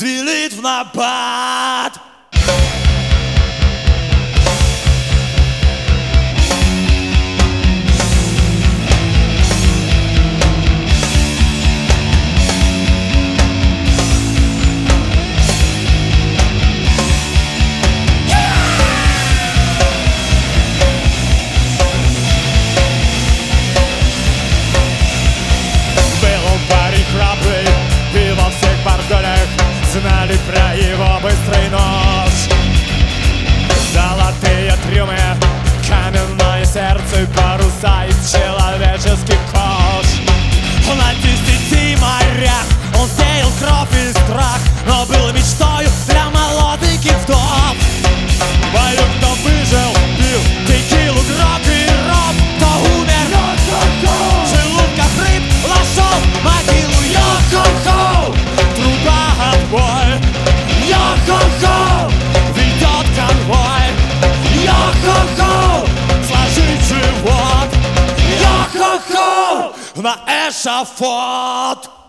звелит в набат. Знали про его быстрый нож, золотые трюмы, каменное сердце, паруса из человеческих кож. На 10 морях он сеял кровь и страх, но был мечтою для молоденьких вдов. В бою кто выжил, пил текилу, гроб и роб, кто умер в желудках рыб, вошел в могилу. Йо-хо-хо, труба отбой. Йо-хо-хо, ведет конвой. Йо-хо-хо, сложить живот. Йо-хо-хо, на эшафот.